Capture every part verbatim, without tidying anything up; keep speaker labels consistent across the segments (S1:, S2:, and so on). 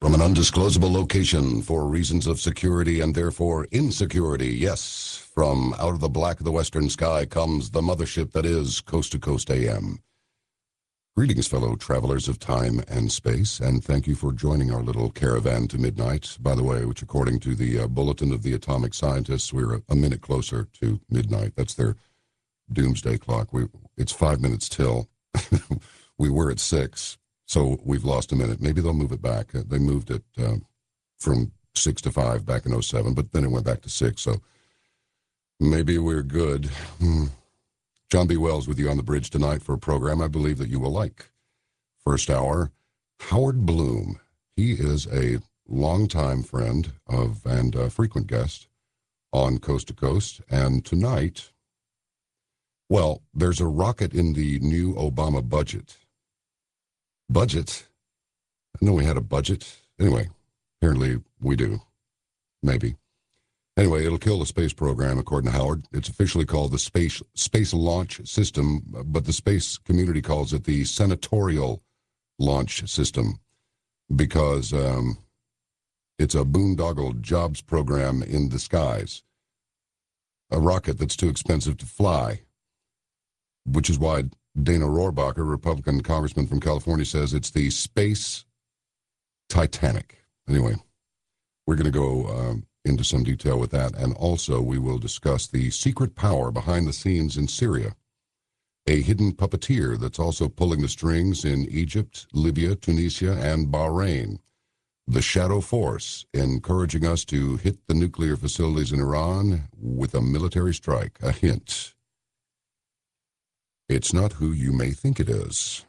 S1: From an undisclosable location for reasons of security and therefore insecurity, yes, from out of the black of the western sky comes the mothership that is Coast to Coast A M. Greetings, fellow travelers of time and space, and thank you for joining our little caravan to midnight, by the way, which according to the uh, Bulletin of the Atomic Scientists, we're a, a minute closer to midnight. That's their doomsday clock. We, it's five minutes till. We were at six. So we've lost a minute. Maybe they'll move it back. Uh, they moved it uh, from six to five back in oh seven, but then it went back to six. So maybe we're good. Hmm. John B. Wells with you on the bridge tonight for a program I believe that you will like. First hour, Howard Bloom. He is a longtime friend of and a frequent guest on Coast to Coast. And tonight, well, there's a rocket in the new Obama budget. Budget? I know we had a budget. Anyway, apparently we do. Maybe. Anyway, it'll kill the space program, according to Howard. It's officially called the Space Space Launch System, but the space community calls it the Senatorial Launch System because um, it's a boondoggle jobs program in disguise. A rocket that's too expensive to fly, which is why Dana Rohrabacher, Republican congressman from California, says it's the Space Titanic. Anyway, we're going to go um, into some detail with that, and also we will discuss the secret power behind the scenes in Syria, a hidden puppeteer that's also pulling the strings in Egypt, Libya, Tunisia, and Bahrain. The shadow force encouraging us to hit the nuclear facilities in Iran with a military strike. A hint. It's not who you may think it is.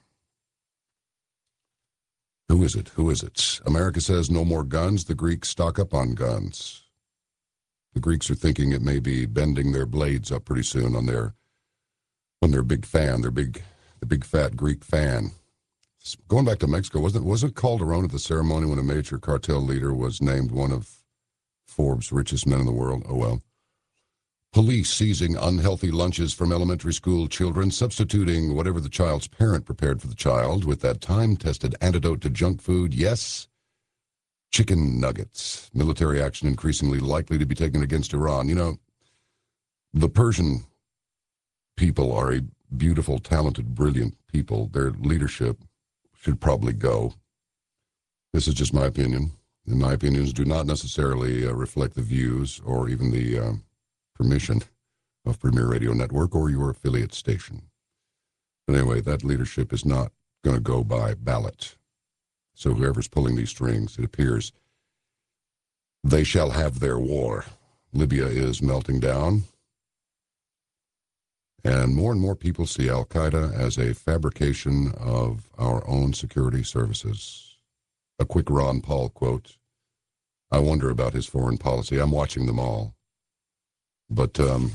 S1: Who is it? Who is it? America says no more guns. The Greeks stock up on guns. The Greeks are thinking it may be bending their blades up pretty soon on their on their big fan, their big the big fat Greek fan. Going back to Mexico, wasn't wasn't Calderon at the ceremony when a major cartel leader was named one of Forbes' richest men in the world? Oh well. Police seizing unhealthy lunches from elementary school children, substituting whatever the child's parent prepared for the child with that time-tested antidote to junk food. Yes, chicken nuggets. Military action increasingly likely to be taken against Iran. You know, the Persian people are a beautiful, talented, brilliant people. Their leadership should probably go. This is just my opinion. And my opinions do not necessarily uh, reflect the views or even the Uh, permission of Premier Radio Network or your affiliate station. But anyway, that leadership is not going to go by ballot. So whoever's pulling these strings, it appears they shall have their war. Libya is melting down. And more and more people see Al-Qaeda as a fabrication of our own security services. A quick Ron Paul quote. I wonder about his foreign policy. I'm watching them all. But um,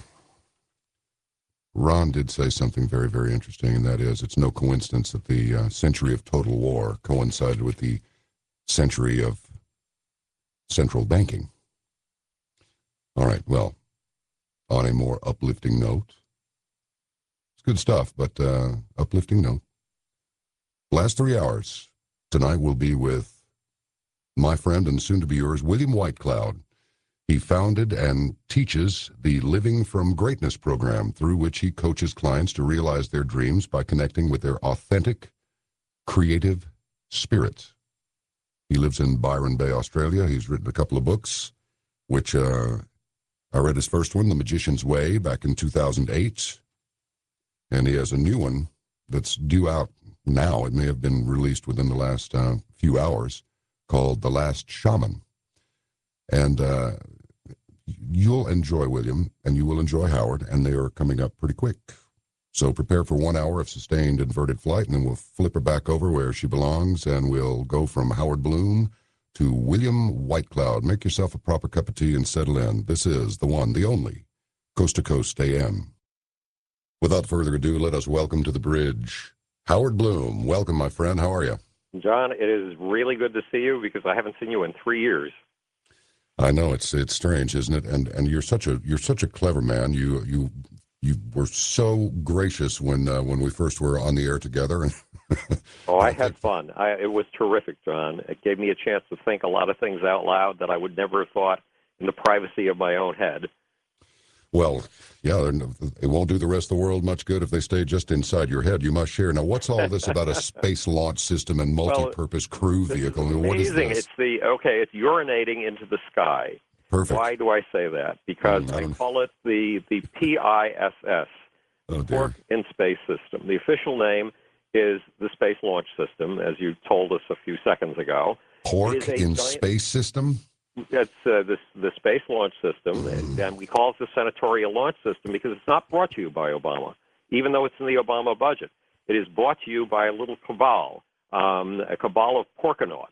S1: Ron did say something very, very interesting, and that is it's no coincidence that the uh, century of total war coincided with the century of central banking. All right, well, on a more uplifting note, it's good stuff, but uh, uplifting note. Last three hours tonight will be with my friend and soon-to-be yours, William Whitecloud. He founded and teaches the Living from Greatness program, through which he coaches clients to realize their dreams by connecting with their authentic, creative spirit. He lives in Byron Bay, Australia. He's written a couple of books, which uh, I read his first one, The Magician's Way, back in two thousand eight. And he has a new one that's due out now. It may have been released within the last uh, few hours, called The Last Shaman. And uh, you'll enjoy William, and you will enjoy Howard, and they are coming up pretty quick. So prepare for one hour of sustained inverted flight, and then we'll flip her back over where she belongs, and we'll go from Howard Bloom to William Whitecloud. Make yourself a proper cup of tea and settle in. This is the one, the only, Coast to Coast A M. Without further ado, let us welcome to the bridge Howard Bloom. Welcome, my friend. How are you?
S2: John, it is really good to see you because I haven't seen you in three years.
S1: I know it's it's strange, isn't it? And and you're such a you're such a clever man. You you you were so gracious when uh, when we first were on the air together, and
S2: Oh,
S1: But
S2: I
S1: I
S2: had
S1: think,
S2: fun. I, it was terrific, John. It gave me a chance to think a lot of things out loud that I would never have thought in the privacy of my own head.
S1: well, yeah, they're n- it won't do the rest of the world much good if they stay just inside your head. You must share. Now, what's all this about a space launch system and
S2: Well,
S1: multi-purpose crew
S2: this is
S1: vehicle? I mean, what is
S2: amazing.
S1: this?
S2: It's the okay. It's urinating into the sky.
S1: Perfect.
S2: Why do I say that? Because
S1: Mm, I
S2: I
S1: don't.
S2: call it the the P I S S,
S1: Oh
S2: Pork
S1: dear.
S2: in Space System. The official name is the Space Launch System, as you told us a few seconds ago. It
S1: Pork
S2: is a
S1: in
S2: giant.
S1: space system.
S2: It's uh, this the Space Launch System, and, and we call it the Senatorial Launch System because it's not brought to you by Obama, even though it's in the Obama budget. It is brought to you by a little cabal, um, a cabal of porkanauts.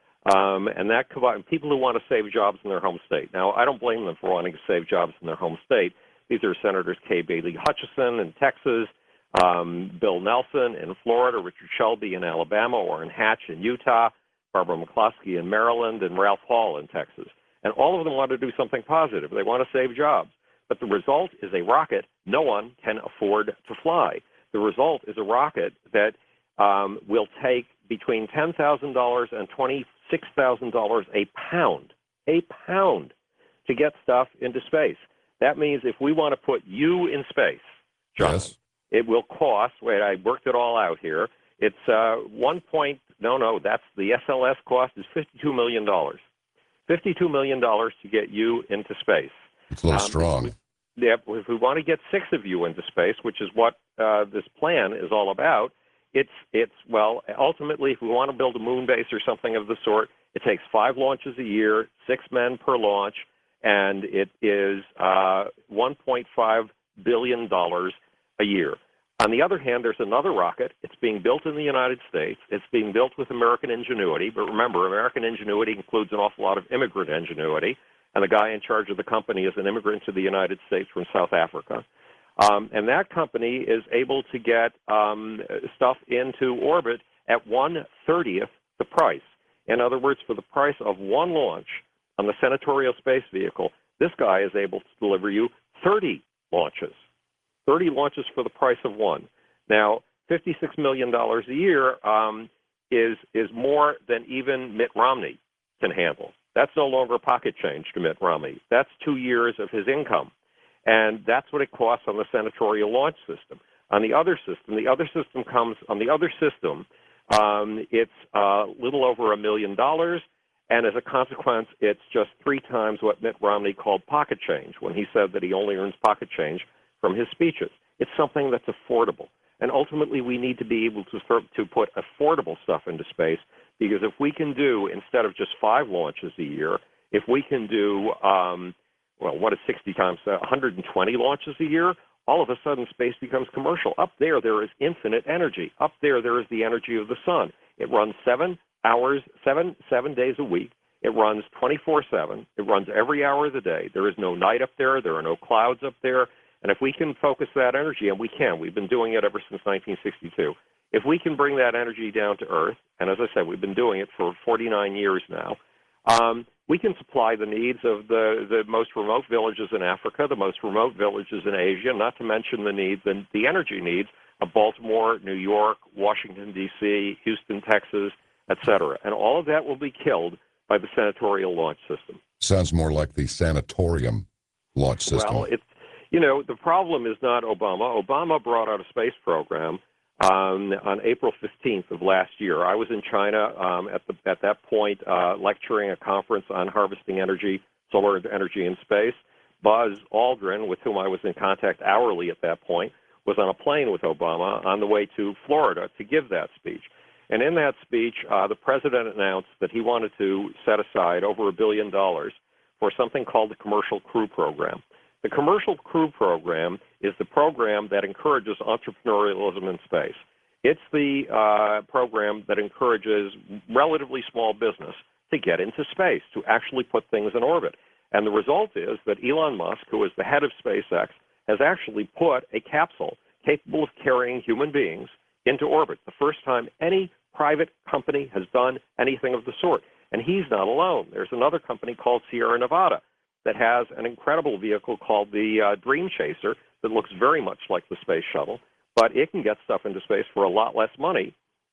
S2: Um, and that cabal, people who want to save jobs in their home state. Now, I don't blame them for wanting to save jobs in their home state. These are Senators Kay Bailey Hutchison in Texas, um, Bill Nelson in Florida, Richard Shelby in Alabama, Orrin Hatch in Utah, Barbara McCloskey in Maryland, and Ralph Hall in Texas. And all of them want to do something positive. They want to save jobs. But the result is a rocket no one can afford to fly. The result is a rocket that um, will take between ten thousand dollars and twenty-six thousand dollars a pound, a pound, to get stuff into space. That means if we want to put you in space, John,
S1: Yes.
S2: it will cost, wait, I worked it all out here. It's uh, one point, no, no, that's the S L S cost is fifty-two million dollars. fifty-two million dollars to get you into space.
S1: It's a little
S2: Um,
S1: strong.
S2: Yeah, if we want to get six of you into space, which is what uh, this plan is all about, it's, it's well, ultimately, if we want to build a moon base or something of the sort, it takes five launches a year, six men per launch, and it is uh, one point five billion dollars a year. On the other hand, there's another rocket. It's being built in the United States. It's being built with American ingenuity. But remember, American ingenuity includes an awful lot of immigrant ingenuity. And the guy in charge of the company is an immigrant to the United States from South Africa. Um, and that company is able to get um, stuff into orbit at one thirtieth the price. In other words, for the price of one launch on the Senatorial Space Vehicle, this guy is able to deliver you thirty launches. thirty launches for the price of one. Now, fifty-six million dollars a year um, is, is more than even Mitt Romney can handle. That's no longer pocket change to Mitt Romney. That's two years of his income. And that's what it costs on the Senatorial Launch System. On the other system, the other system comes, on the other system, um, it's a uh, little over a million dollars. And as a consequence, it's just three times what Mitt Romney called pocket change when he said that he only earns pocket change from his speeches. It's something that's affordable. And ultimately, we need to be able to, to put affordable stuff into space, because if we can do, instead of just five launches a year, if we can do, um, well, what is sixty times, uh, one hundred twenty launches a year, all of a sudden space becomes commercial. Up there, there is infinite energy. Up there, there is the energy of the sun. It runs seven hours, seven, seven days a week. It runs twenty-four seven. It runs every hour of the day. There is no night up there. There are no clouds up there. And if we can focus that energy, and we can, we've been doing it ever since nineteen sixty-two, if we can bring that energy down to Earth, and as I said, we've been doing it for forty-nine years now, um, we can supply the needs of the, the most remote villages in Africa, the most remote villages in Asia, not to mention the needs, the, the energy needs of Baltimore, New York, Washington, D C, Houston, Texas, et cetera. And all of that will be killed by the Senatorial Launch System.
S1: Sounds more like the sanatorium launch system.
S2: Well, it's, you know, the problem is not Obama. Obama brought out a space program um, on April fifteenth of last year. I was in China um, at, the, at that point uh, lecturing a conference on harvesting energy, solar energy in space. Buzz Aldrin, with whom I was in contact hourly at that point, was on a plane with Obama on the way to Florida to give that speech. And in that speech, uh, the president announced that he wanted to set aside over a billion dollars for something called the Commercial Crew Program. The Commercial Crew Program is the program that encourages entrepreneurialism in space. It's the uh, program that encourages relatively small business to get into space, to actually put things in orbit. And the result is that Elon Musk, who is the head of SpaceX, has actually put a capsule capable of carrying human beings into orbit, the first time any private company has done anything of the sort. And he's not alone. There's another company called Sierra Nevada that has an incredible vehicle called the uh, Dream Chaser that looks very much like the space shuttle, but it can get stuff into space for a lot less money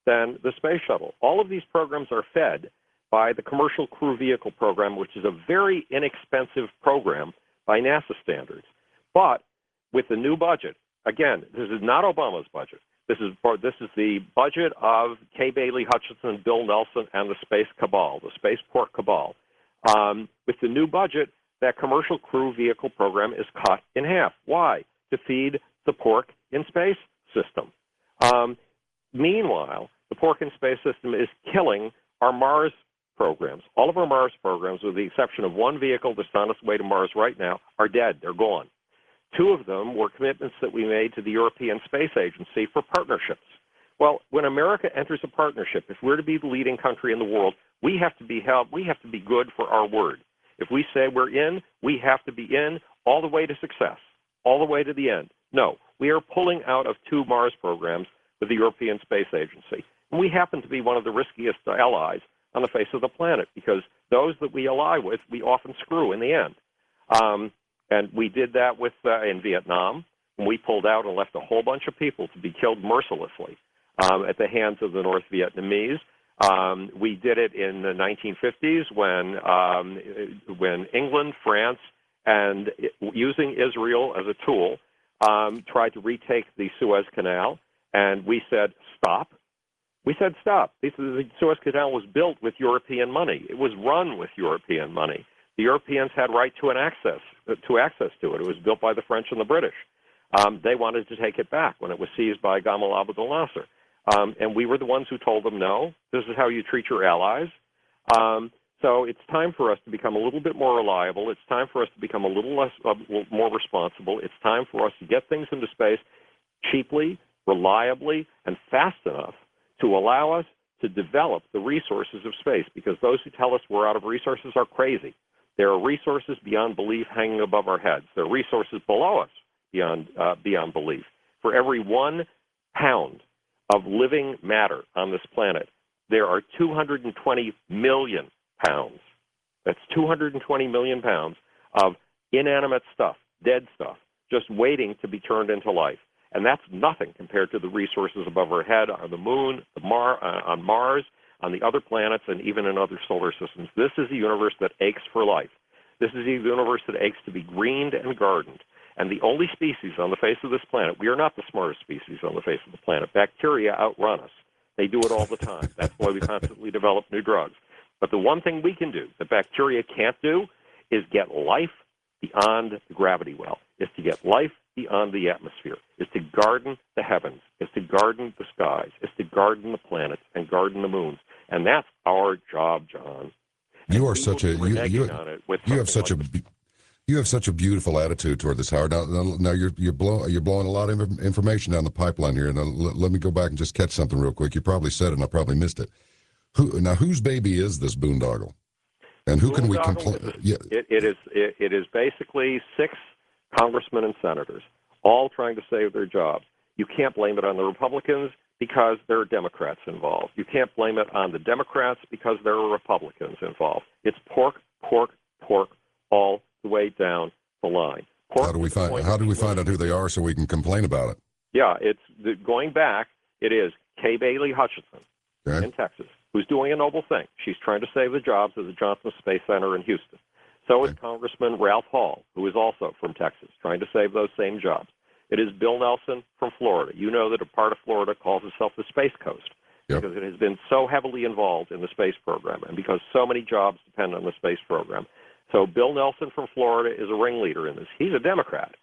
S2: than the space shuttle. All of these programs are fed by the Commercial Crew Vehicle Program, which is a very inexpensive program by NASA standards. But with the new budget, again, this is not Obama's budget. This is this is the budget of Kay Bailey Hutchison, Bill Nelson, and the space cabal, the spaceport cabal. Um, with the new budget, that Commercial Crew Vehicle Program is cut in half. Why? To feed the pork in space system. Um, meanwhile, the pork in space system is killing our Mars programs. All of our Mars programs, with the exception of one vehicle that's on its way to Mars right now, are dead. They're gone. Two of them were commitments that we made to the European Space Agency for partnerships. Well, when America enters a partnership, if we're to be the leading country in the world, we have to be held, we have to be good for our word. If we say we're in, we have to be in all the way to success, all the way to the end. No, we are pulling out of two Mars programs with the European Space Agency. And we happen to be one of the riskiest allies on the face of the planet, because those that we ally with, we often screw in the end. Um, and we did that with uh, in Vietnam, when we pulled out and left a whole bunch of people to be killed mercilessly um, at the hands of the North Vietnamese. Um, we did it in the nineteen fifties when um, when England, France, and it, using Israel as a tool, um, tried to retake the Suez Canal, and we said, stop. We said, stop. This is, the Suez Canal was built with European money. It was run with European money. The Europeans had right to an access to access to it. It was built by the French and the British. Um, they wanted to take it back when it was seized by Gamal Abdel Nasser. Um, and we were the ones who told them, no, this is how you treat your allies. Um, so it's time for us to become a little bit more reliable. It's time for us to become a little less, uh, more responsible. It's time for us to get things into space cheaply, reliably, and fast enough to allow us to develop the resources of space, because those who tell us we're out of resources are crazy. There are resources beyond belief hanging above our heads. There are resources below us beyond, uh, beyond belief. For every one pound of living matter on this planet, there are two hundred twenty million pounds. That's two hundred twenty million pounds of inanimate stuff, dead stuff, just waiting to be turned into life. And that's nothing compared to the resources above our head on the moon, the Mar- uh, on Mars, on the other planets, and even in other solar systems. This is a universe that aches for life. This is a universe that aches to be greened and gardened. And the only species on the face of this planet, we are not the smartest species on the face of the planet. Bacteria outrun us. They do it all the time. That's why we constantly develop new drugs. But the one thing we can do that bacteria can't do is get life beyond the gravity well, is to get life beyond the atmosphere, is to garden the heavens, is to garden the skies, is to garden the planets and garden the moons. And that's our job, John.
S1: You are such a, you, you, you have such
S2: like
S1: a, this. you have such a beautiful attitude toward this, Howard. Now, now, now you're, you're, blow, you're blowing a lot of information down the pipeline here. Now, let, let me go back and just catch something real quick. You probably said it and I probably missed it. Who, now, whose baby is this boondoggle? And who can we complain? Yeah.
S2: It, it is it, it is basically six congressmen and senators all trying to save their jobs. You can't blame it on the Republicans because there are Democrats involved. You can't blame it on the Democrats because there are Republicans involved. It's pork, pork, pork all the way down the line. Pork
S1: how do we find how do we find out who they are so we can complain about it?
S2: Yeah, it's the, going back. It is Kay Bailey Hutchison
S1: okay.
S2: in Texas, who's doing a noble thing. She's trying to save the jobs at the Johnson Space Center in Houston. So is Congressman Ralph Hall, who is also from Texas, trying to save those same jobs. It is Bill Nelson from Florida. You know that a part of Florida calls itself the Space Coast
S1: yep.
S2: because it has been so heavily involved in the space program and because so many jobs depend on the space program. So Bill Nelson from Florida is a ringleader in this. He's a Democrat.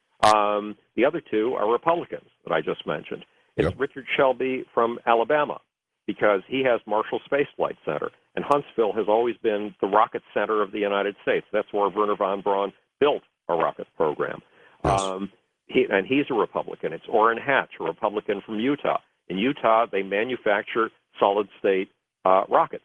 S2: Um, the other two are Republicans that I just mentioned. It's
S1: yep.
S2: Richard Shelby from Alabama, because he has Marshall Space Flight Center. And Huntsville has always been the rocket center of the United States. That's where Wernher von Braun built a rocket program.
S1: Yes.
S2: Um, he, and he's a Republican. It's Orrin Hatch, a Republican from Utah. In Utah, they manufacture solid-state uh, rockets.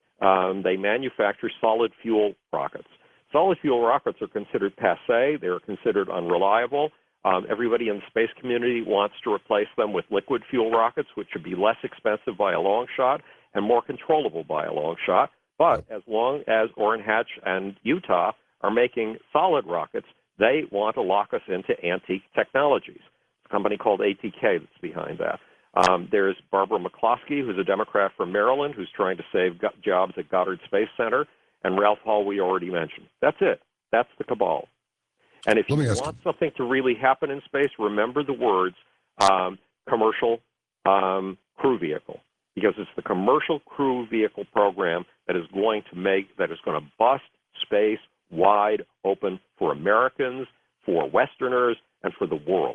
S2: Um, they manufacture solid-fuel rockets. Solid-fuel rockets are considered passé. They're considered unreliable. Um, everybody in the space community wants to replace them with liquid fuel rockets, which would be less expensive by a long shot and more controllable by a long shot. But as long as Orrin Hatch and Utah are making solid rockets, they want to lock us into antique technologies. It's a company called A T K that's behind that. Um, there's Barbara McCloskey, who's a Democrat from Maryland, who's trying to save go- jobs at Goddard Space Center, and Ralph Hall we already mentioned. That's it. That's the cabal. And if
S1: Let
S2: you
S1: me ask
S2: want
S1: you-
S2: something to really happen in space, remember the words um, commercial um, crew vehicle, because it's the commercial crew vehicle program that is going to make, that is going to bust space wide open for Americans, for Westerners, and for the world.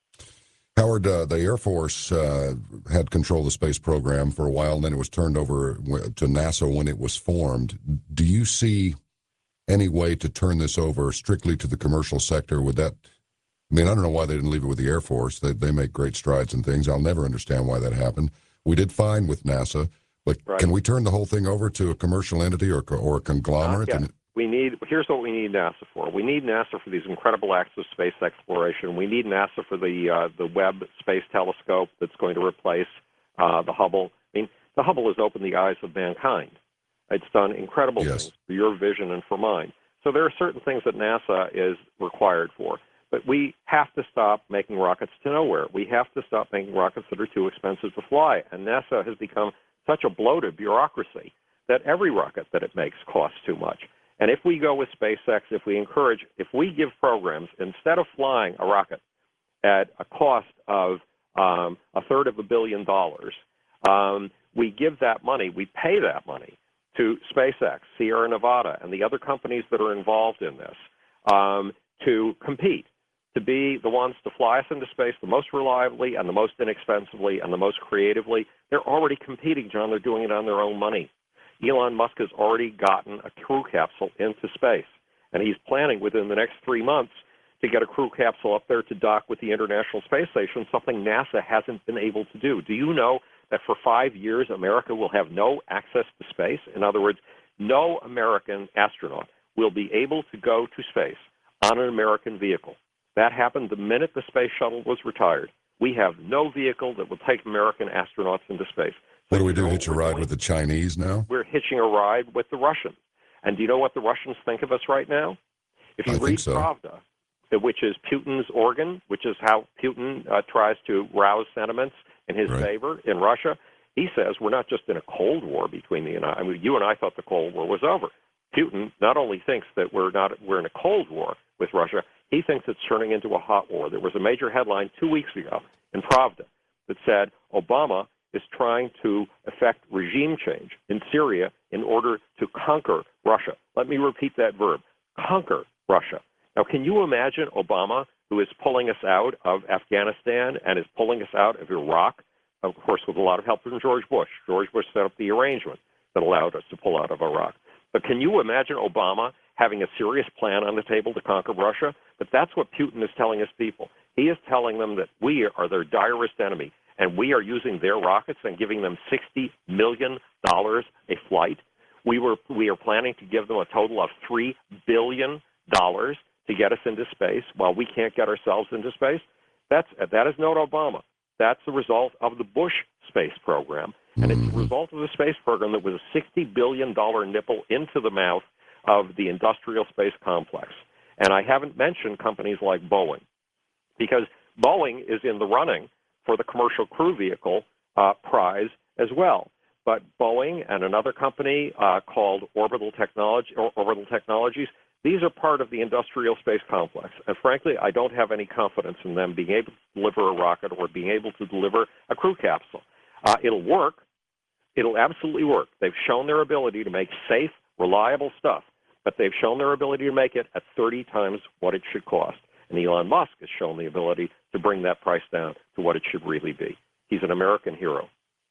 S1: Howard, uh, the Air Force uh, had control of the space program for a while, and then it was turned over to NASA when it was formed. Do you see any way to turn this over strictly to the commercial sector? Would that, I mean, I don't know why they didn't leave it with the Air Force. They, they make great strides and things. I'll never understand why that happened. We did fine with NASA, but
S2: Right.
S1: Can we turn the whole thing over to a commercial entity or, or a conglomerate?
S2: Not yet. We need, here's what we need NASA for. We need NASA for these incredible acts of space exploration. We need NASA for the uh, the Webb Space Telescope that's going to replace uh, the Hubble. I mean, the Hubble has opened the eyes of mankind. It's done incredible
S1: Yes.
S2: things for your vision and for mine. So there are certain things that NASA is required for. But we have to stop making rockets to nowhere. We have to stop making rockets that are too expensive to fly. And NASA has become such a bloated bureaucracy that every rocket that it makes costs too much. And if we go with SpaceX, if we encourage, if we give programs, instead of flying a rocket at a cost of um, a third of a billion dollars, um, we give that money, we pay that money to SpaceX, Sierra Nevada, and the other companies that are involved in this um, to compete, to be the ones to fly us into space the most reliably and the most inexpensively and the most creatively. They're already competing, John. They're doing it on their own money. Elon Musk has already gotten a crew capsule into space, and he's planning within the next three months to get a crew capsule up there to dock with the International Space Station, something NASA hasn't been able to do. Do you know that for five years America will have no access to space? In other words, no American astronaut will be able to go to space on an American vehicle. That happened the minute the space shuttle was retired. We have no vehicle that will take American astronauts into space.
S1: What
S2: So
S1: do we
S2: you
S1: do,
S2: know
S1: hitch a
S2: what we're
S1: ride
S2: doing?
S1: with the Chinese now?
S2: We're hitching a ride with the Russians. And do you know what the Russians think of us right now? If you
S1: I
S2: read
S1: think so.
S2: Pravda, which is Putin's organ, which is how Putin uh, tries to rouse sentiments in his
S1: Right.
S2: favor in Russia, he says we're not just in a Cold War between the United. I mean, you and I thought the Cold War was over. Putin not only thinks that we're not we're in a Cold War with Russia, he thinks it's turning into a hot war. There was a major headline two weeks ago in Pravda that said Obama is trying to effect regime change in Syria in order to conquer Russia. Let me repeat that verb, conquer Russia. Now, can you imagine Obama, who is pulling us out of Afghanistan and is pulling us out of Iraq, of course, with a lot of help from George Bush. George Bush set up the arrangement that allowed us to pull out of Iraq. But can you imagine Obama having a serious plan on the table to conquer Russia? But that's what Putin is telling his people. He is telling them that we are their direst enemy, and we are using their rockets and giving them sixty million dollars a flight. We were we are planning to give them a total of three billion dollars to get us into space while we can't get ourselves into space. That's that is not Obama. That's the result of the Bush space program, and it's the result of the space program that was a sixty billion dollars nipple into the mouth of the industrial space complex. And I haven't mentioned companies like Boeing, because Boeing is in the running for the commercial crew vehicle uh, prize as well. But Boeing and another company uh, called Orbital Technology, or Orbital Technologies, these are part of the industrial space complex. And frankly, I don't have any confidence in them being able to deliver a rocket or being able to deliver a crew capsule. Uh, it'll work. It'll absolutely work. They've shown their ability to make safe, reliable stuff, but they've shown their ability to make it at thirty times what it should cost. And Elon Musk has shown the ability to bring that price down to what it should really be. He's an American hero.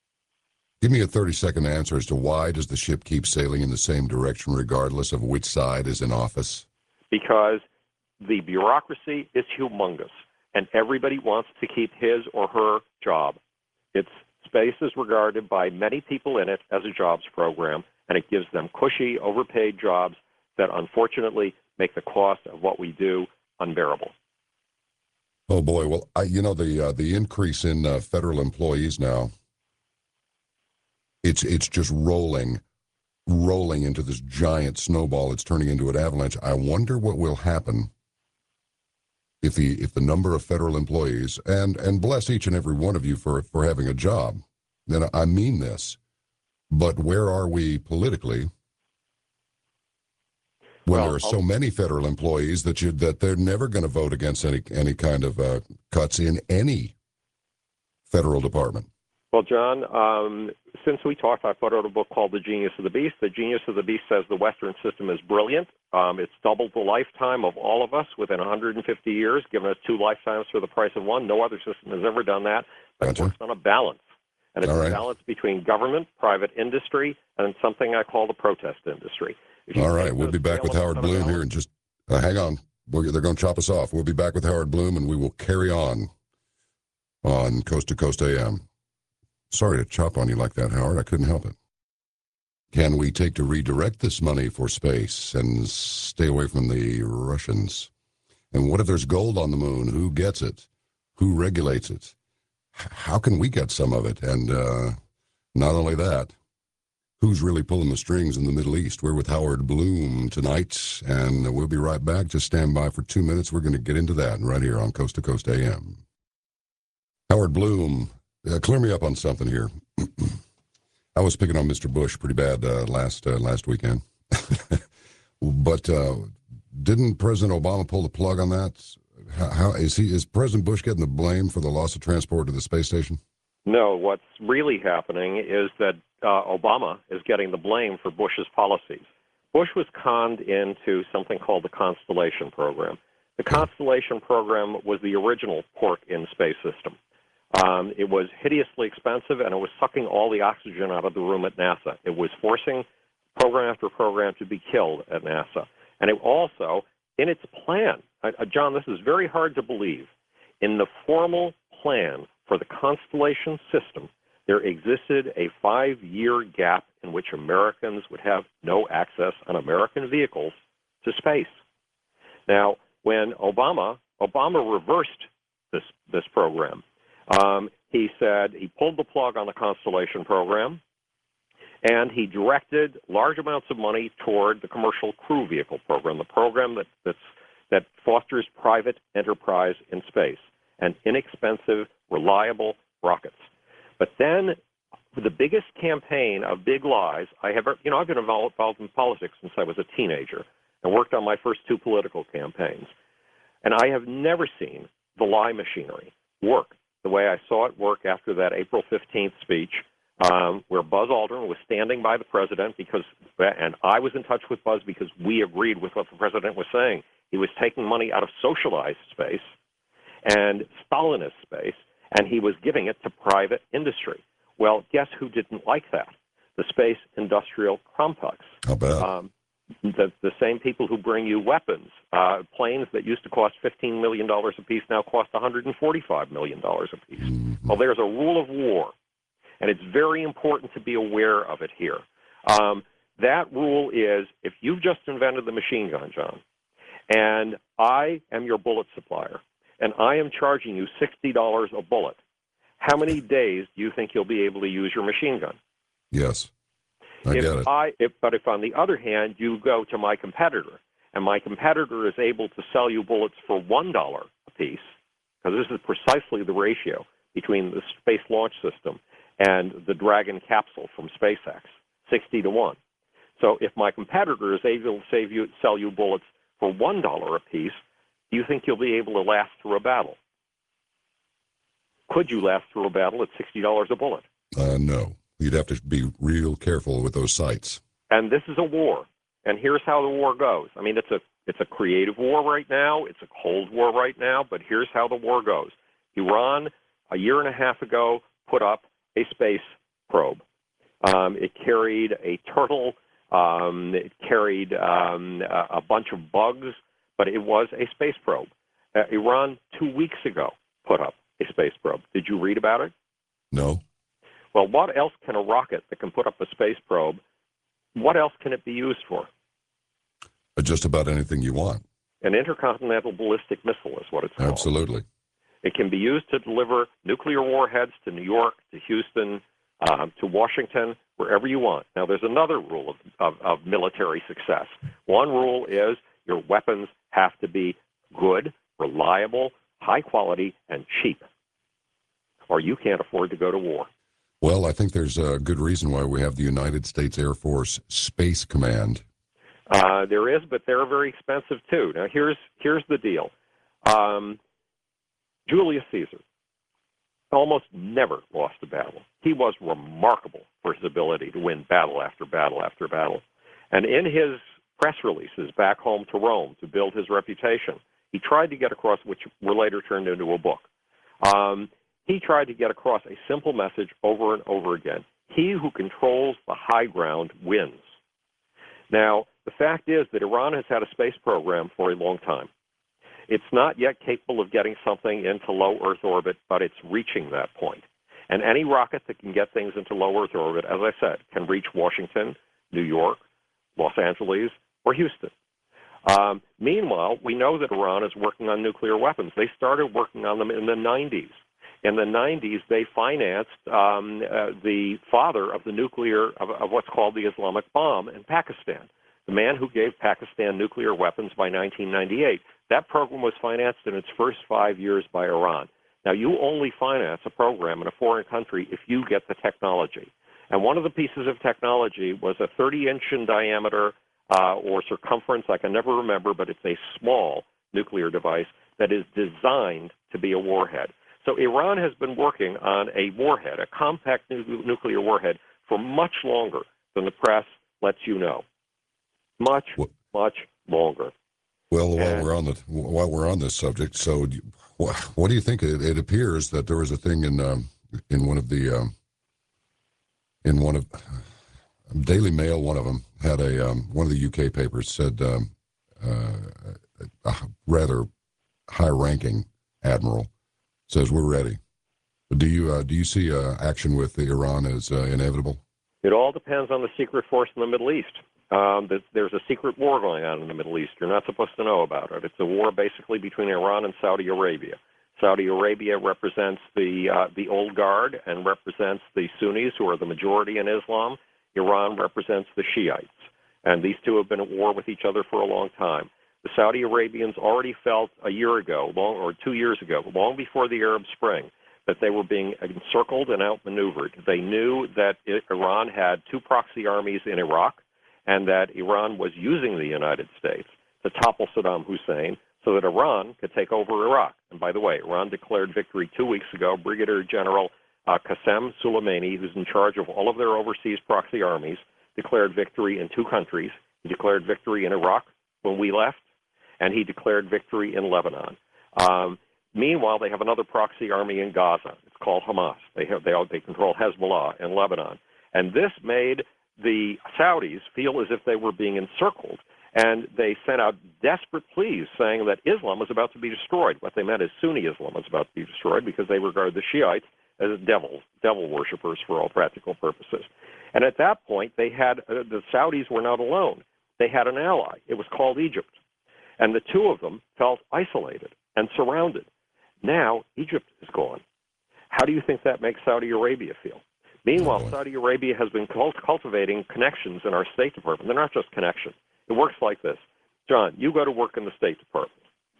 S1: Give me a thirty-second answer as to why does the ship keep sailing in the same direction regardless of which side is in office?
S2: Because the bureaucracy is humongous, and everybody wants to keep his or her job. It's space is regarded by many people in it as a jobs program, and it gives them cushy, overpaid jobs that unfortunately make the cost of what we do unbearable.
S1: Oh boy, well, I, you know the uh, the increase in uh, federal employees now. It's it's just rolling, rolling into this giant snowball. It's turning into an avalanche. I wonder what will happen if the if the number of federal employees, and and bless each and every one of you for for having a job, then I mean this, but where are we politically when
S2: Well,
S1: there are
S2: I'll,
S1: so many federal employees that you that they're never going to vote against any any kind of uh, cuts in any federal department?
S2: well, John, um, since we talked, I put out a book called The Genius of the Beast. The Genius of the Beast says the Western system is brilliant. Um, it's doubled the lifetime of all of us within one hundred fifty years, giving us two lifetimes for the price of one. No other system has ever done that, but
S1: Gotcha.
S2: it works on a balance. And it's
S1: All right.
S2: a balance between government, private industry, and something I call the protest industry. If you
S1: All
S2: take
S1: right, we'll
S2: those
S1: be back
S2: three
S1: with Howard
S2: elements on a
S1: Bloom here
S2: balance-
S1: in just, uh, hang on. We're, they're going to chop us off. We'll be back with Howard Bloom, and we will carry on on Coast to Coast A M. Sorry to chop on you like that, Howard. I couldn't help it. Can we take to redirect this money for space and stay away from the Russians? And what if there's gold on the moon? Who gets it? Who regulates it? H- How can we get some of it? And uh, not only that, who's really pulling the strings in the Middle East? We're with Howard Bloom tonight, and we'll be right back. Just stand by for two minutes. We're going to get into that right here on Coast to Coast A M. Howard Bloom, uh, clear me up on something here. I was picking on Mister Bush pretty bad uh, last uh, last weekend, but uh, didn't President Obama pull the plug on that? How, how is he? Is President Bush getting the blame for the loss of transport to the space station?
S2: No, what's really happening is that uh, Obama is getting the blame for Bush's policies. Bush was conned into something called the Constellation Program. The Constellation Program was the original port in space system. Um, it was hideously expensive, and it was sucking all the oxygen out of the room at NASA. It was forcing program after program to be killed at NASA. And it also, in its plan, uh, John, this is very hard to believe, in the formal plan for the Constellation system, there existed a five-year gap in which Americans would have no access on American vehicles to space. Now, when Obama, Obama reversed this, this program. Um, he said he pulled the plug on the Constellation program, and he directed large amounts of money toward the Commercial Crew Vehicle program, the program that, that's, that fosters private enterprise in space and inexpensive, reliable rockets. But then the biggest campaign of big lies I have, you know, I've been involved in politics since I was a teenager and worked on my first two political campaigns. And I have never seen the lie machinery work the way I saw it work after that April fifteenth speech, um, where Buzz Aldrin was standing by the president because, and I was in touch with Buzz because we agreed with what the president was saying. He was taking money out of socialized space and Stalinist space, and he was giving it to private industry. Well, guess who didn't like that? The space industrial complex.
S1: How bad?
S2: Um, the, the same people who bring you weapons. Uh, planes that used to cost fifteen million dollars apiece now cost one hundred forty-five million dollars apiece.
S1: Mm-hmm.
S2: Well, there's a rule of war, and it's very important to be aware of it here. Um, that rule is if you've just invented the machine gun, John, and I am your bullet supplier, and I am charging you sixty dollars a bullet, how many days do you think you'll be able to use your machine gun?
S1: Yes. I
S2: if
S1: get it.
S2: I, if, but if on the other hand you go to my competitor, and my competitor is able to sell you bullets for one dollar a piece, because this is precisely the ratio between the Space Launch System and the Dragon capsule from SpaceX, sixty to one. So if my competitor is able to save you, sell you bullets for one dollar a piece, do you think you'll be able to last through a battle? Could you last through a battle at sixty dollars a bullet?
S1: Uh, no. You'd have to be real careful with those sites.
S2: And this is a war. And here's how the war goes. I mean, it's a it's a creative war right now. It's a Cold War right now. But here's how the war goes. Iran, a year and a half ago, put up a space probe. Um, it carried a turtle. Um, it carried um, a, a bunch of bugs. But it was a space probe. Uh, Iran, two weeks ago, put up a space probe. Did you read about it?
S1: No.
S2: Well, what else can a rocket that can put up a space probe, what else can it be used for?
S1: Uh, Just about anything you want.
S2: An intercontinental ballistic missile is what it's called.
S1: Absolutely.
S2: It can be used to deliver nuclear warheads to New York, to Houston, um, to Washington, wherever you want. Now, there's another rule of, of, of military success. One rule is your weapons have to be good, reliable, high quality, and cheap, or you can't afford to go to war.
S1: Well, I think there's a good reason why we have the United States Air Force Space Command.
S2: Uh, there is, but they're very expensive too. Now, here's here's the deal. Um, Julius Caesar almost never lost a battle. He was remarkable for his ability to win battle after battle after battle. And in his press releases back home to Rome to build his reputation, he tried to get across, which were later turned into a book. Um, he tried to get across a simple message over and over again. He who controls the high ground wins. Now, the fact is that Iran has had a space program for a long time. It's not yet capable of getting something into low Earth orbit, but it's reaching that point. And any rocket that can get things into low Earth orbit, as I said, can reach Washington, New York, Los Angeles, or Houston. Um, meanwhile, we know that Iran is working on nuclear weapons. They started working on them in the nineties. In the nineties, they financed um, uh, the father of the nuclear, of, of what's called the Islamic bomb in Pakistan, the man who gave Pakistan nuclear weapons by nineteen ninety-eight. That program was financed in its first five years by Iran. Now, you only finance a program in a foreign country if you get the technology. And one of the pieces of technology was a thirty-inch in diameter uh, or circumference, I can never remember, but it's a small nuclear device that is designed to be a warhead. So Iran has been working on a warhead, a compact nu- nuclear warhead, for much longer than the press lets you know. Much, what? much longer.
S1: Well, and while we're on the while we're on this subject, so do you, what, what do you think? It, it appears that there was a thing in um, in one of the um, in one of Daily Mail. One of them had a um, one of the U K papers said um, uh, a rather high-ranking admiral says we're ready. Do you uh, do you see uh, action with Iran as uh, inevitable?
S2: It all depends on the secret force in the Middle East. Um, there's a secret war going on in the Middle East. You're not supposed to know about it. It's a war basically between Iran and Saudi Arabia. Saudi Arabia represents the uh, the old guard and represents the Sunnis, who are the majority in Islam. Iran represents the Shiites. And these two have been at war with each other for a long time. The Saudi Arabians already felt a year ago, long, or two years ago, long before the Arab Spring, that they were being encircled and outmaneuvered. They knew that Iran had two proxy armies in Iraq, and that Iran was using the United States to topple Saddam Hussein so that Iran could take over Iraq. And by the way, Iran declared victory two weeks ago. Brigadier General uh, Qasem Soleimani, who's in charge of all of their overseas proxy armies, declared victory in two countries. He declared victory in Iraq when we left, and he declared victory in Lebanon. Um, meanwhile, they have another proxy army in Gaza. It's called Hamas. They have, they, they control Hezbollah in Lebanon. And this made the Saudis feel as if they were being encircled, and they sent out desperate pleas saying that Islam was about to be destroyed. What they meant is Sunni Islam was about to be destroyed because they regard the Shiites as devils, devil worshippers for all practical purposes. And at that point, they had uh, the Saudis were not alone. They had an ally. It was called Egypt. And the two of them felt isolated and surrounded. Now, Egypt is gone. How do you think that makes Saudi Arabia feel? Meanwhile, Saudi Arabia has been cult- cultivating connections in our State Department. They're not just connections. It works like this. John, you go to work in the State Department.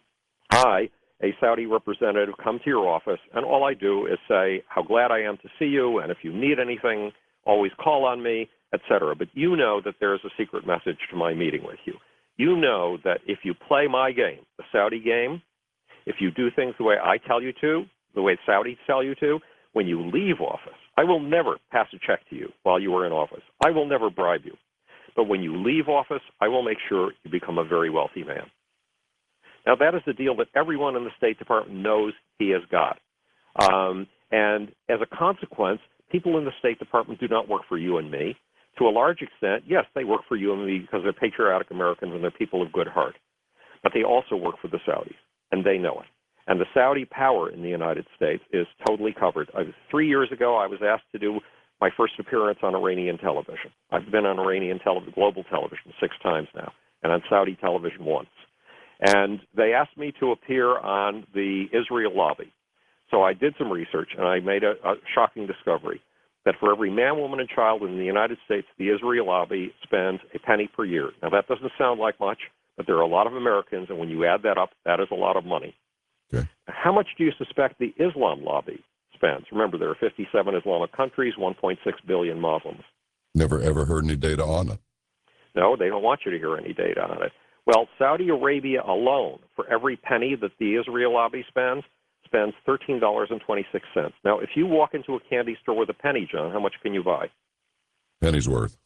S2: I, a Saudi representative, come to your office, and all I do is say how glad I am to see you, and if you need anything, always call on me, et cetera. But you know that there is a secret message to my meeting with you. You know that if you play my game, the Saudi game, if you do things the way I tell you to, the way Saudis tell you to, when you leave office, I will never pass a check to you while you are in office. I will never bribe you. But when you leave office, I will make sure you become a very wealthy man. Now, that is the deal that everyone in the State Department knows he has got. Um, and as a consequence, people in the State Department do not work for you and me. To a large extent, yes, they work for you and me because they're patriotic Americans and they're people of good heart. But they also work for the Saudis, and they know it. And the Saudi power in the United States is totally covered. I was, three years ago, I was asked to do my first appearance on Iranian television. I've been on Iranian television, global television, six times now, and on Saudi television once. And they asked me to appear on the Israel lobby. So I did some research, and I made a, a shocking discovery that for every man, woman, and child in the United States, the Israel lobby spends a penny per year. Now, that doesn't sound like much, but there are a lot of Americans, and when you add that up, that is a lot of money.
S1: Okay.
S2: How much do you suspect the Islam lobby spends? Remember, there are fifty-seven Islamic countries, one point six billion Muslims.
S1: Never ever heard any data on it.
S2: No, they don't want you to hear any data on it. Well, Saudi Arabia alone, for every penny that the Israel lobby spends, spends thirteen dollars and twenty-six cents. Now, if you walk into a candy store with a penny, John, how much can you buy?
S1: Penny's worth.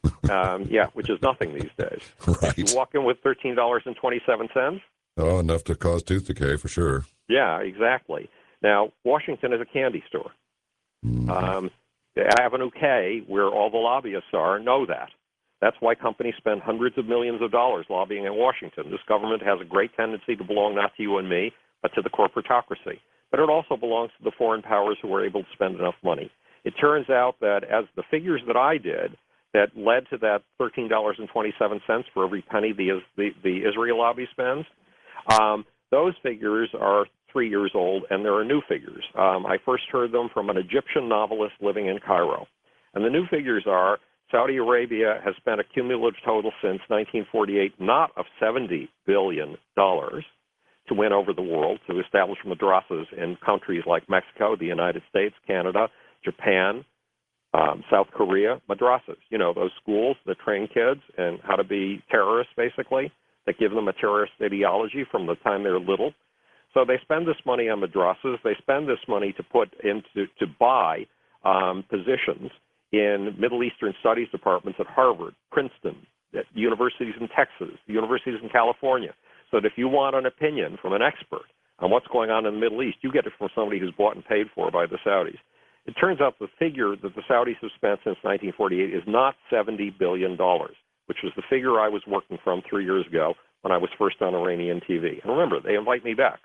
S2: um, yeah, which is nothing these days.
S1: Right.
S2: If you walk in with thirteen dollars and twenty-seven cents.
S1: Oh, enough to cause tooth decay for sure.
S2: Yeah, exactly. Now, Washington is a candy store.
S1: Mm-hmm.
S2: Um, Avenue K, where all the lobbyists are, know that. That's why companies spend hundreds of millions of dollars lobbying in Washington. This government has a great tendency to belong not to you and me, but to the corporatocracy. But it also belongs to the foreign powers who are able to spend enough money. It turns out that as the figures that I did that led to that thirteen dollars and twenty-seven cents for every penny the, the, the Israel lobby spends, um, those figures are three years old, and there are new figures. Um, I first heard them from an Egyptian novelist living in Cairo. And the new figures are Saudi Arabia has spent a cumulative total since nineteen forty-eight not of seventy billion dollars to win over the world, to establish madrasas in countries like Mexico, the United States, Canada, Japan, um, South Korea, madrasas. You know, those schools that train kids in how to be terrorists, basically, that give them a terrorist ideology from the time they're little. So they spend this money on madrasas. They spend this money to put into to buy um, positions in Middle Eastern Studies departments at Harvard, Princeton, at universities in Texas, universities in California, so that if you want an opinion from an expert on what's going on in the Middle East, you get it from somebody who's bought and paid for by the Saudis. It turns out the figure that the Saudis have spent since nineteen forty-eight is not seventy billion dollars, which was the figure I was working from three years ago when I was first on Iranian T V. And remember, they invite me back.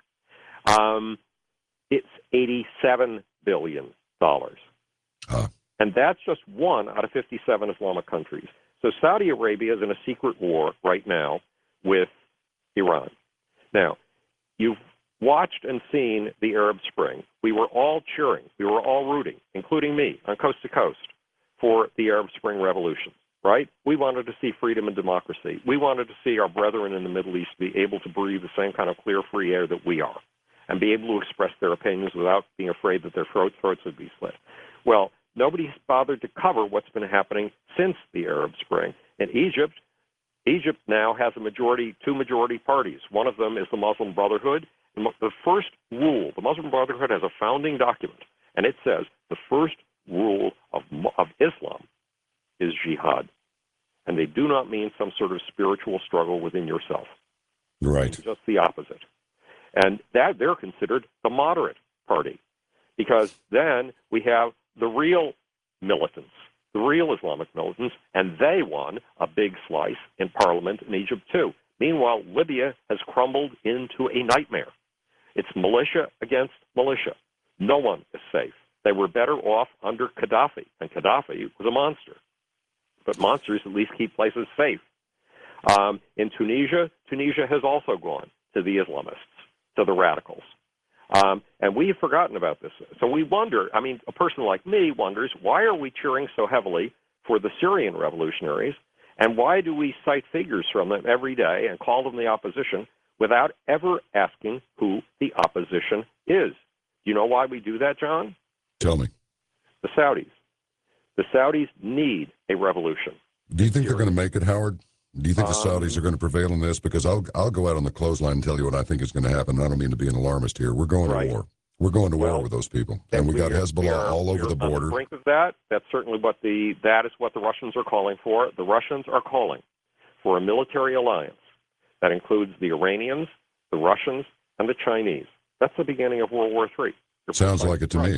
S2: Um, it's eighty-seven billion dollars.
S1: Huh.
S2: And that's just one out of fifty-seven Islamic countries. So Saudi Arabia is in a secret war right now with Iran. Now, you've watched and seen the Arab Spring. We were all cheering. We were all rooting, including me, on coast to coast, for the Arab Spring revolution, right? We wanted to see freedom and democracy. We wanted to see our brethren in the Middle East be able to breathe the same kind of clear, free air that we are and be able to express their opinions without being afraid that their throat, throats would be slit. Well, nobody's bothered to cover what's been happening since the Arab Spring. In Egypt, Egypt now has a majority, two majority parties. One of them is the Muslim Brotherhood. The first rule, the Muslim Brotherhood has a founding document, and it says the first rule of, of Islam is jihad. And they do not mean some sort of spiritual struggle within yourself.
S1: Right.
S2: It's just the opposite. And that they're considered the moderate party, because then we have the real militants, the real Islamic militants, and they won a big slice in parliament in Egypt too. Meanwhile, Libya has crumbled into a nightmare. It's militia against militia. No one is safe. They were better off under Gaddafi, and Gaddafi was a monster. But monsters at least keep places safe. Um, in Tunisia, Tunisia has also gone to the Islamists, to the radicals. Um, and we've forgotten about this. So we wonder, I mean, a person like me wonders, why are we cheering so heavily for the Syrian revolutionaries, and why do we cite figures from them every day and call them the opposition without ever asking who the opposition is? You know why we do that, John?
S1: Tell me.
S2: The Saudis. The Saudis need a revolution.
S1: Do you think they're going to make it, Howard? Do you think the
S2: Um,
S1: Saudis are going to prevail in this? Because I'll I'll go out on the clothesline and tell you what I think is going to happen. I don't mean to be an alarmist here. We're going
S2: Right.
S1: to war. We're going to
S2: Well,
S1: war with those people, and we got
S2: are- we
S1: Hezbollah
S2: are-
S1: all
S2: we
S1: over
S2: are
S1: the
S2: on the
S1: border.
S2: brink of that. That's certainly what the that is what the Russians are calling for. The Russians are calling for a military alliance that includes the Iranians, the Russians, and the Chinese. That's the beginning of World War Three.
S1: Sounds like it to
S2: Right.
S1: me.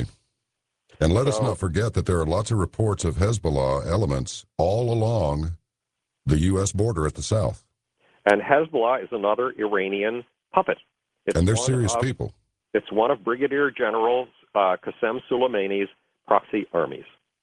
S1: And let us
S2: So-
S1: not forget that there are lots of reports of Hezbollah elements all along the U S border at the south.
S2: And Hezbollah is another Iranian puppet. It's
S1: And they're
S2: one
S1: serious
S2: of-
S1: people.
S2: It's one of Brigadier General uh, Qasem Soleimani's proxy armies.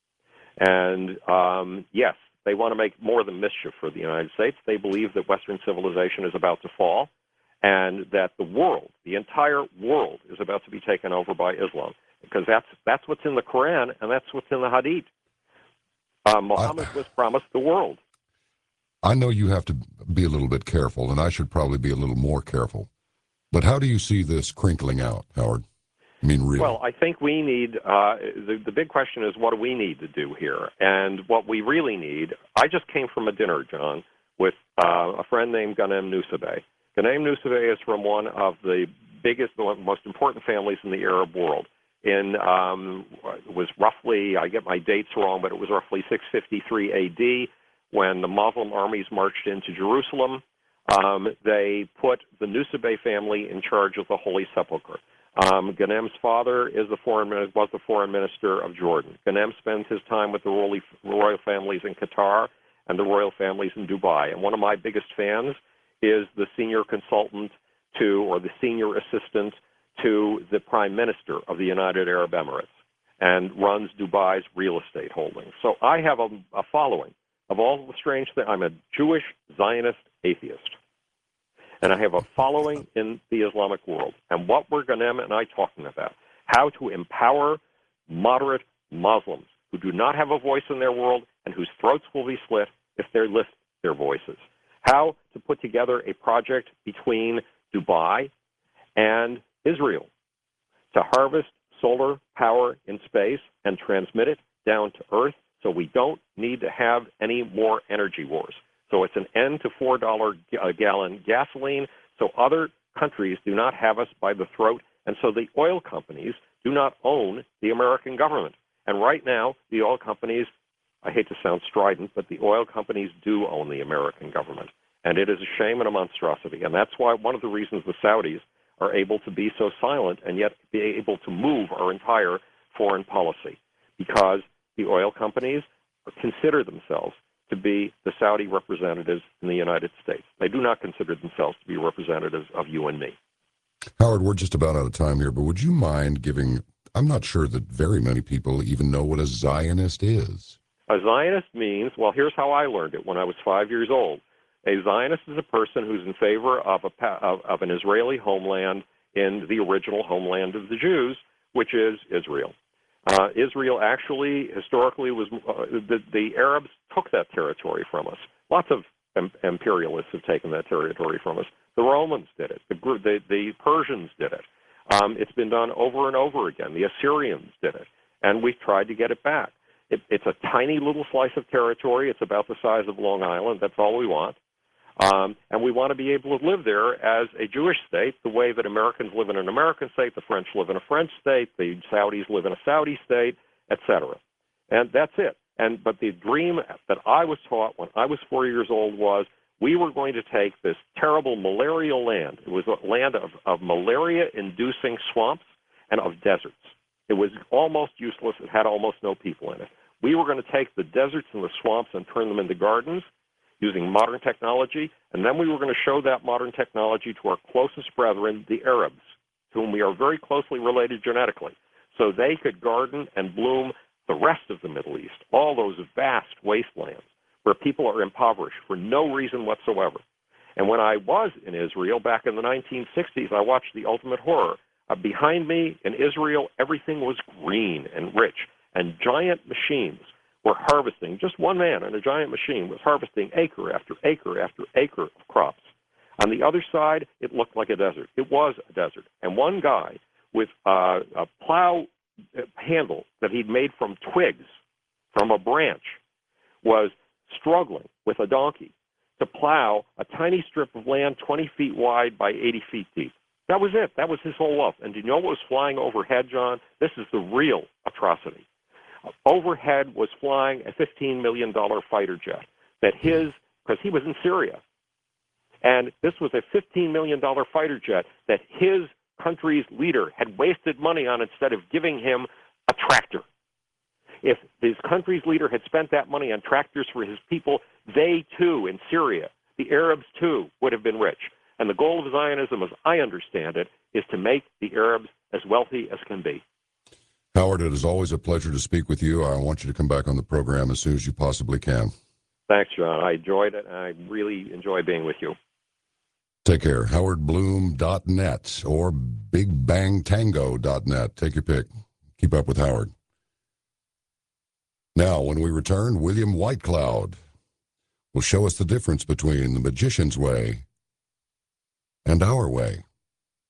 S2: And um, yes, they want to make more than mischief for the United States. They believe that Western civilization is about to fall and that the world, the entire world, is about to be taken over by Islam, because that's that's what's in the Quran and that's what's in the Hadith. Uh, Muhammad was promised the world.
S1: I know you have to be a little bit careful, and I should probably be a little more careful. But how do you see this crinkling out, Howard? I mean, really?
S2: Well, I think we need, uh, the, the big question is, what do we need to do here? And what we really need, I just came from a dinner, John, with uh, a friend named Ghanem Nusabeh. Ghanem Nusabeh is from one of the biggest, the most important families in the Arab world. In, um, it was roughly, I get my dates wrong, but it was roughly six fifty-three A D when the Muslim armies marched into Jerusalem. Um, they put the Nusabeh family in charge of the Holy Sepulchre. Um, Ghanem's father is the foreign was the foreign minister of Jordan. Ghanem spends his time with the royal, royal families in Qatar and the royal families in Dubai. And one of my biggest fans is the senior consultant to, or the senior assistant to the prime minister of the United Arab Emirates, and runs Dubai's real estate holdings. So I have a, a following of all the strange things. I'm a Jewish Zionist atheist. And I have a following in the Islamic world. And what were Ghanem and I talking about? How to empower moderate Muslims who do not have a voice in their world and whose throats will be slit if they lift their voices. How to put together a project between Dubai and Israel to harvest solar power in space and transmit it down to Earth so we don't need to have any more energy wars. So it's an end to four dollars a gallon gasoline, so other countries do not have us by the throat, and so the oil companies do not own the American government. And right now, the oil companies, I hate to sound strident, but the oil companies do own the American government. And it is a shame and a monstrosity. And that's why one of the reasons the Saudis are able to be so silent and yet be able to move our entire foreign policy, because the oil companies consider themselves to be the Saudi representatives in the United States. They do not consider themselves to be representatives of you and me.
S1: Howard, we're just about out of time here, but would you mind giving, I'm not sure that very many people even know what a Zionist is.
S2: A Zionist means, well, here's how I learned it when I was five years old. A Zionist is a person who's in favor of, a, of, of an Israeli homeland in the original homeland of the Jews, which is Israel. Uh, Israel actually, historically, was uh, the, the Arabs took that territory from us. Lots of im- imperialists have taken that territory from us. The Romans did it. The, the, the Persians did it. Um, it's been done over and over again. The Assyrians did it, and we've tried to get it back. It, it's a tiny little slice of territory. It's about the size of Long Island. That's all we want. Um, and we want to be able to live there as a Jewish state, the way that Americans live in an American state, the French live in a French state, the Saudis live in a Saudi state, et cetera. And that's it. And but the dream that I was taught when I was four years old was we were going to take this terrible malarial land. It was a land of, of malaria-inducing swamps and of deserts. It was almost useless. It had almost no people in it. We were going to take the deserts and the swamps and turn them into gardens using modern technology, and then we were going to show that modern technology to our closest brethren, the Arabs, to whom we are very closely related genetically, so they could garden and bloom the rest of the Middle East, all those vast wastelands where people are impoverished for no reason whatsoever. And when I was in Israel back in the nineteen sixties, I watched The Ultimate Horror. Uh, behind me in Israel, everything was green and rich, and giant machines were harvesting. Just one man in a giant machine was harvesting acre after acre after acre of crops. On the other side, it looked like a desert. It was a desert. And one guy with uh, a plow handle that he'd made from twigs, from a branch, was struggling with a donkey to plow a tiny strip of land twenty feet wide by eighty feet deep. That was it. That was his whole wealth. And do you know what was flying overhead, John? This is the real atrocity. Overhead was flying a fifteen million dollars fighter jet that his, because he was in Syria, and this was a fifteen million dollars fighter jet that his country's leader had wasted money on instead of giving him a tractor. If his country's leader had spent that money on tractors for his people, they too, in Syria, the Arabs too, would have been rich. And the goal of Zionism, as I understand it, is to make the Arabs as wealthy as can be.
S1: Howard, it is always a pleasure to speak with you. I want you to come back on the program as soon as you possibly can.
S2: Thanks, John. I enjoyed it, and I really enjoy being with you.
S1: Take care. howard bloom dot net or big bang tango dot net. Take your pick. Keep up with Howard. Now, when we return, William Whitecloud will show us the difference between the magician's way and our way.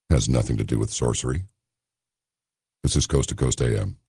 S1: Has nothing to do with sorcery. This is Coast to Coast A M.